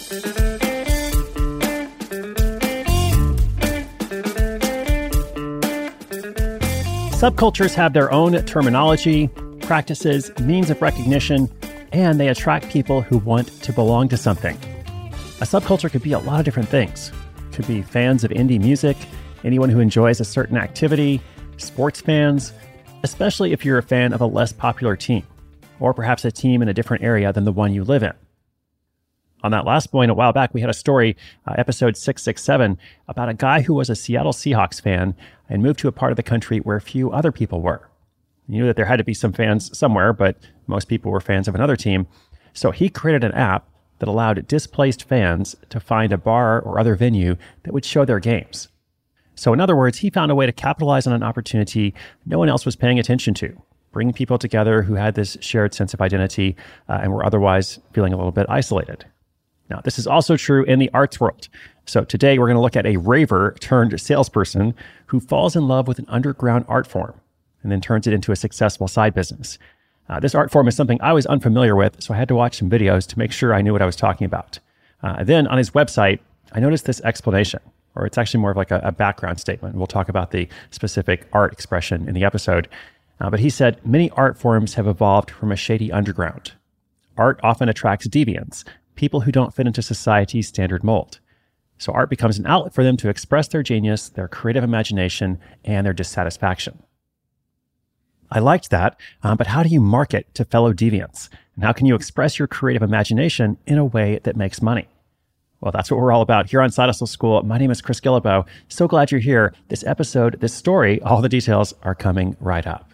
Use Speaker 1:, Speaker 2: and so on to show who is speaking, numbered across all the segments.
Speaker 1: Subcultures have their own terminology, practices, means of recognition, and they attract people who want to belong to something. A subculture could be a lot of different things. It could be fans of indie music, anyone who enjoys a certain activity, sports fans, especially if you're a fan of a less popular team, or perhaps a team in a different area than the one you live in. On that last point, a while back, we had a story, episode 667, about a guy who was a Seattle Seahawks fan and moved to a part of the country where few other people were. He knew that there had to be some fans somewhere, but most people were fans of another team. So he created an app that allowed displaced fans to find a bar or other venue that would show their games. So in other words, he found a way to capitalize on an opportunity no one else was paying attention to, bring people together who had this shared sense of identity and were otherwise feeling a little bit isolated. Now, this is also true in the arts world. So today we're going to look at a raver turned salesperson who falls in love with an underground art form and then turns it into a successful side business. This art form is something I was unfamiliar with, so I had to watch some videos to make sure I knew what I was talking about. Then on his website, I noticed this explanation, or it's actually more of like a background statement. We'll talk about the specific art expression in the episode. But he said, many art forms have evolved from a shady underground. Art often attracts deviants, people who don't fit into society's standard mold. So art becomes an outlet for them to express their genius, their creative imagination, and their dissatisfaction. I liked that, but how do you market to fellow deviants? And how can you express your creative imagination in a way that makes money? Well, that's what we're all about here on Side Hustle School. My name is Chris Guillebeau. So glad you're here. This episode, this story, all the details are coming right up.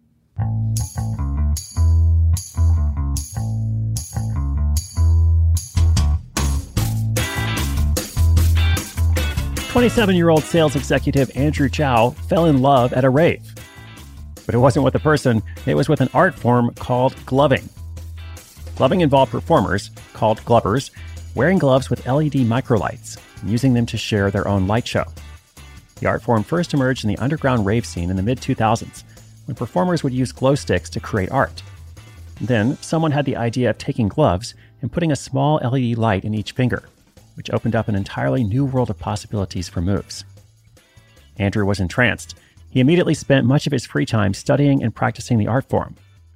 Speaker 1: "27-year-old sales executive Andrew Chow fell in love at a rave. But it wasn't with a person, it was with an art form called gloving. Gloving involved performers, called glovers, wearing gloves with LED microlights and using them to share their own light show. The art form first emerged in the underground rave scene in the mid-2000s, when performers would use glow sticks to create art. Then, someone had the idea of taking gloves and putting a small LED light in each finger, which opened up an entirely new world of possibilities for moves. Andrew was entranced. He immediately spent much of his free time studying and practicing the art form.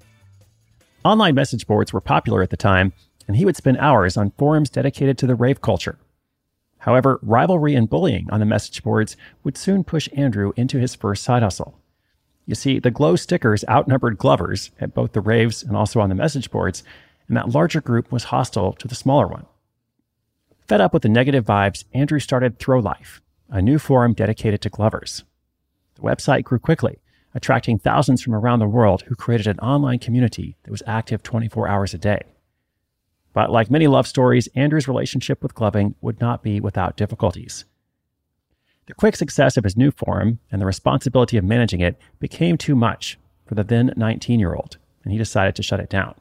Speaker 1: Online message boards were popular at the time, and he would spend hours on forums dedicated to the rave culture. However, rivalry and bullying on the message boards would soon push Andrew into his first side hustle. You see, the glow stickers outnumbered glovers at both the raves and also on the message boards, and that larger group was hostile to the smaller one. Fed up with the negative vibes, Andrew started Throw Life, a new forum dedicated to glovers. The website grew quickly, attracting thousands from around the world who created an online community that was active 24 hours a day. But like many love stories, Andrew's relationship with gloving would not be without difficulties. The quick success of his new forum and the responsibility of managing it became too much for the then 19-year-old, and he decided to shut it down.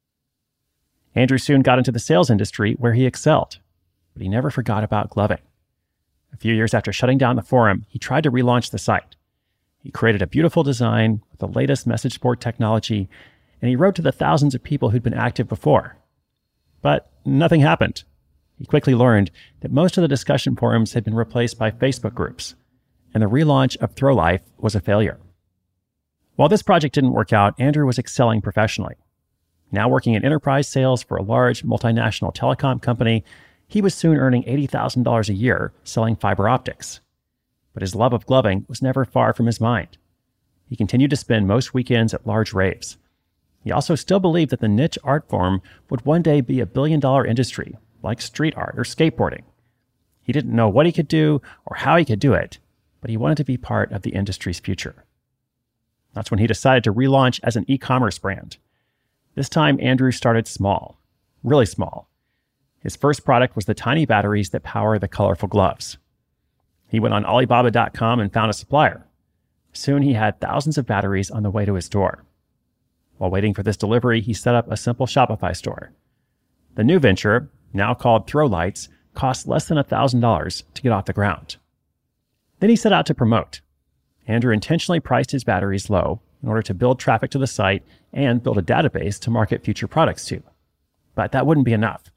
Speaker 1: Andrew soon got into the sales industry where he excelled, but he never forgot about gloving. A few years after shutting down the forum, he tried to relaunch the site. He created a beautiful design with the latest message board technology, and he wrote to the thousands of people who'd been active before. But nothing happened. He quickly learned that most of the discussion forums had been replaced by Facebook groups, and the relaunch of Throw Life was a failure. While this project didn't work out, Andrew was excelling professionally. Now working in enterprise sales for a large multinational telecom company, he was soon earning $80,000 a year selling fiber optics. But his love of gloving was never far from his mind. He continued to spend most weekends at large raves. He also still believed that the niche art form would one day be a billion-dollar industry, like street art or skateboarding. He didn't know what he could do or how he could do it, but he wanted to be part of the industry's future. That's when he decided to relaunch as an e-commerce brand. This time, Andrew started small, really small. His first product was the tiny batteries that power the colorful gloves. He went on Alibaba.com and found a supplier. Soon he had thousands of batteries on the way to his door. While waiting for this delivery, he set up a simple Shopify store. The new venture, now called Throw Lights, cost less than $1,000 to get off the ground. Then he set out to promote. Andrew intentionally priced his batteries low in order to build traffic to the site and build a database to market future products to. But that wouldn't be enough.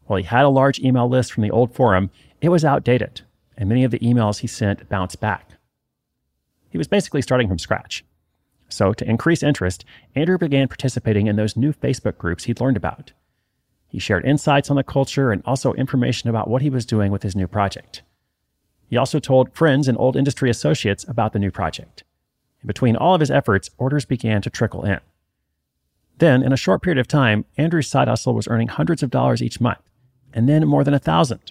Speaker 1: While he had a large email list from the old forum, it was outdated, and many of the emails he sent bounced back. He was basically starting from scratch. So to increase interest, Andrew began participating in those new Facebook groups he'd learned about. He shared insights on the culture and also information about what he was doing with his new project. He also told friends and old industry associates about the new project. And between all of his efforts, orders began to trickle in. Then, in a short period of time, Andrew's side hustle was earning hundreds of dollars each month, and then more than 1,000.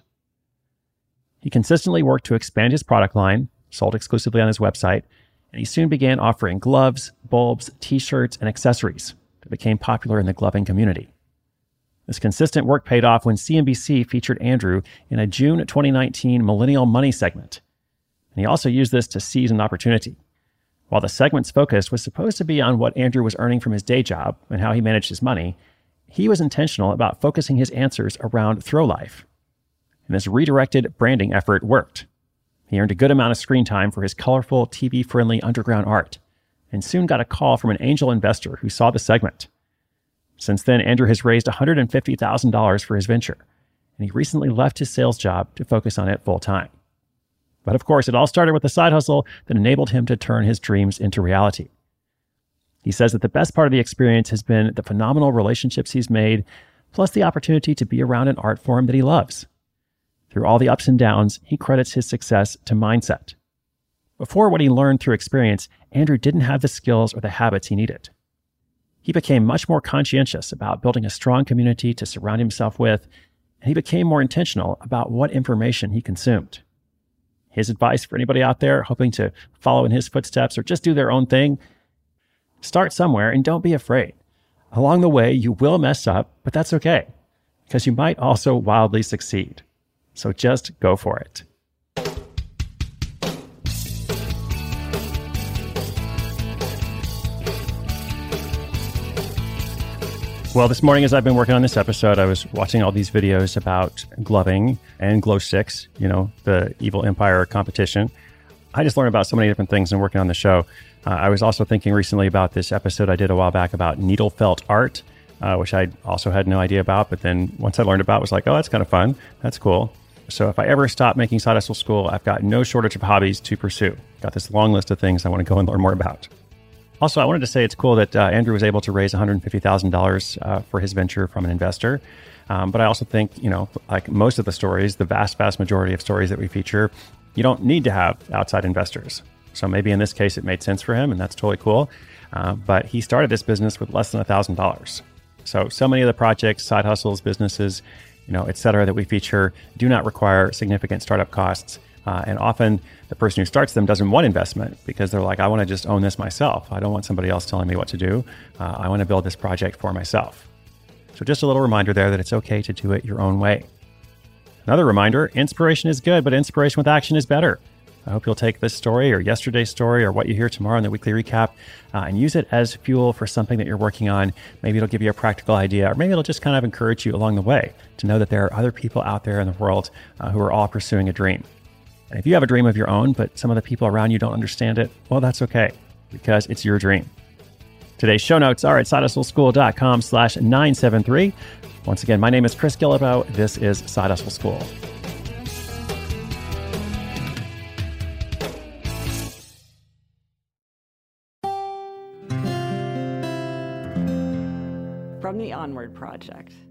Speaker 1: He consistently worked to expand his product line, sold exclusively on his website, and he soon began offering gloves, bulbs, t-shirts, and accessories that became popular in the gloving community. This consistent work paid off when CNBC featured Andrew in a June 2019 Millennial Money segment. And he also used this to seize an opportunity. While the segment's focus was supposed to be on what Andrew was earning from his day job and how he managed his money, he was intentional about focusing his answers around Throw Life. And this redirected branding effort worked. He earned a good amount of screen time for his colorful, TV-friendly underground art, and soon got a call from an angel investor who saw the segment. Since then, Andrew has raised $150,000 for his venture, and he recently left his sales job to focus on it full-time. But of course, it all started with a side hustle that enabled him to turn his dreams into reality. He says that the best part of the experience has been the phenomenal relationships he's made, plus the opportunity to be around an art form that he loves. Through all the ups and downs, he credits his success to mindset. Before what he learned through experience, Andrew didn't have the skills or the habits he needed. He became much more conscientious about building a strong community to surround himself with, and he became more intentional about what information he consumed. His advice for anybody out there hoping to follow in his footsteps or just do their own thing: start somewhere and don't be afraid. Along the way, you will mess up, but that's okay, because you might also wildly succeed. So just go for it. Well, this morning as I've been working on this episode, I was watching all these videos about gloving and glow sticks, the Evil Empire competition. I just learned about so many different things in working on the show. I was also thinking recently about this episode I did a while back about needle felt art, which I also had no idea about. But then once I learned about it, I was like, oh, that's kind of fun. That's cool. So if I ever stop making Side Hustle School, I've got no shortage of hobbies to pursue. Got this long list of things I want to go and learn more about. Also, I wanted to say it's cool that Andrew was able to raise $150,000 for his venture from an investor. But I also think, like most of the stories, the vast majority of stories that we feature, you don't need to have outside investors. So maybe in this case, it made sense for him, and that's totally cool. But he started this business with less than $1,000. So many of the projects, side hustles, businesses, et cetera, that we feature do not require significant startup costs. And often the person who starts them doesn't want investment because they're like, I want to just own this myself. I don't want somebody else telling me what to do. I want to build this project for myself. So just a little reminder there that it's okay to do it your own way. Another reminder, inspiration is good, but inspiration with action is better. I hope you'll take this story or yesterday's story or what you hear tomorrow in the weekly recap and use it as fuel for something that you're working on. Maybe it'll give you a practical idea, or maybe it'll just kind of encourage you along the way to know that there are other people out there in the world who are all pursuing a dream. And if you have a dream of your own, but some of the people around you don't understand it, well, that's okay, because it's your dream. Today's show notes are at sidehustleschool.com/973. Once again, my name is Chris Guillebeau. This is Side Hustle School.
Speaker 2: From the Onward Project.